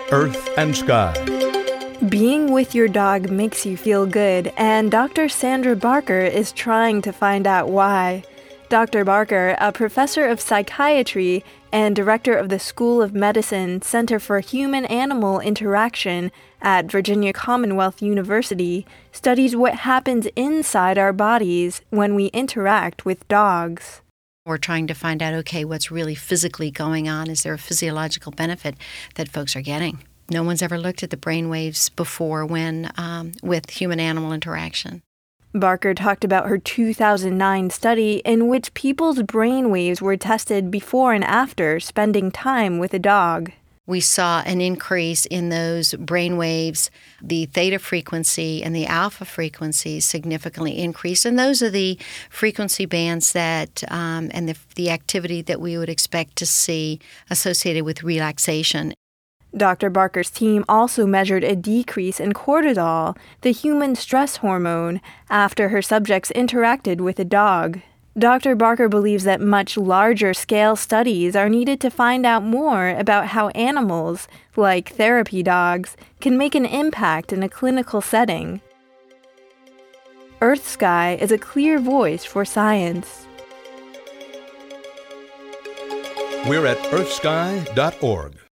Earth and Sky. Being with your dog makes you feel good, and Dr. Sandra Barker is trying to find out why. Dr. Barker, a professor of psychiatry and director of the School of Medicine Center for Human-Animal Interaction at Virginia Commonwealth University, studies what happens inside our bodies when we interact with dogs. We're trying to find out, okay, what's really physically going on? Is there a physiological benefit that folks are getting? No one's ever looked at the brain waves before when with human-animal interaction. Barker talked about her 2009 study in which people's brain waves were tested before and after spending time with a dog. We saw an increase in those brain waves. The theta frequency and the alpha frequency significantly increased, and those are the frequency bands that and the activity that we would expect to see associated with relaxation. Dr. Barker's team also measured a decrease in cortisol, the human stress hormone, after her subjects interacted with a dog. Dr. Barker believes that much larger-scale studies are needed to find out more about how animals, like therapy dogs, can make an impact in a clinical setting. Earth Sky is a clear voice for science. We're at earthsky.org.